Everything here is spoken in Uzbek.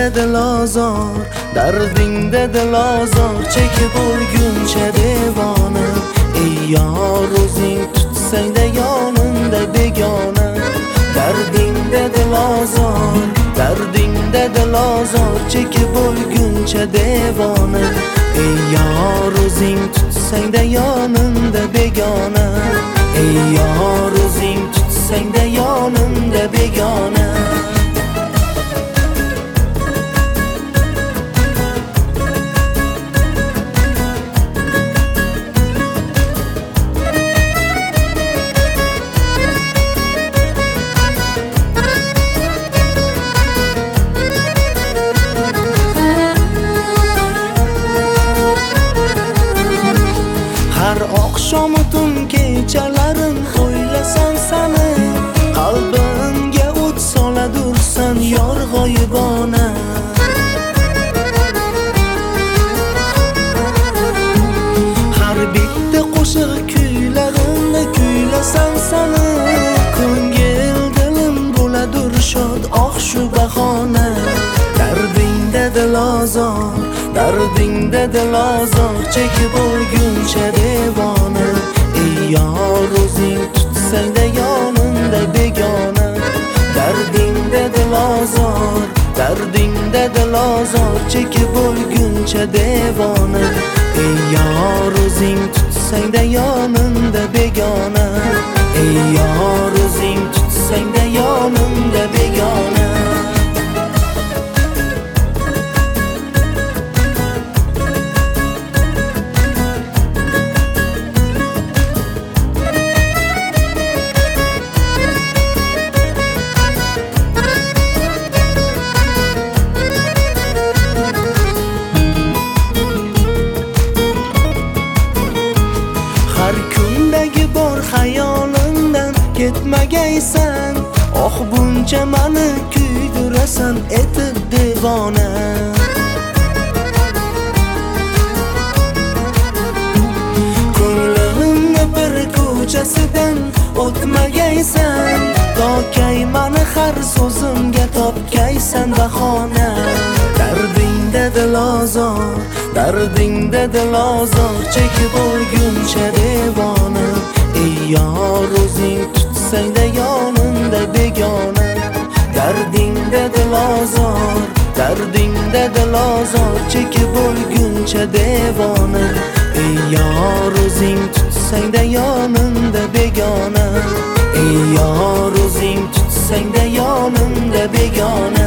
dil ozor, dardingda dil ozor chekib o'lguncha devona. Ey yor o'zing tutsang-da yonimda begona. Dardingda dil ozor, dardingda dil ozor chekib o'lguncha devona. Ey yor o'zing tutsang-da yonimda begona. Ey yor o'zing tutsang-da yonimda begona. Har oqshom tun kechalarim o'ylasam seni, qalbimga o't soladursan yor g'oyibona. Har bitta qo'shiq kuylarimda kuylasam seni, ko'ngil dilim bo'ladur shod oh shu bahona. Dardingda dil ozor, dardingda dil ozor chekib o'lguncha devona. Ey yor o'zing tutsang-da yonimda begona. Dardingda dil ozor, dardingda dil ozor chekib o'lguncha devona. Ey yor o'zing tutsang-da yonimda begona. Ey yor o'zing tutsang-da yonimda begona. Har kundagi bor xayolimdan ketmagaysan, oh buncha meni kuydirasan etib devona. Ko'nglimni bir ko'chasidan o'tmagaysan, tokay meni har so'zimga topgaysan bahona. Dardingda dil ozor, dardingda dil ozor chekib o'lguncha devona. Ey yor o'zing tutsang-da yonimda begona. Dardingda dil ozor, dardingda dil ozor chekib o'lguncha devona. Ey yor o'zing tutsang-da yonimda begona. Ey yor o'zing tutsang-da yonimda begona.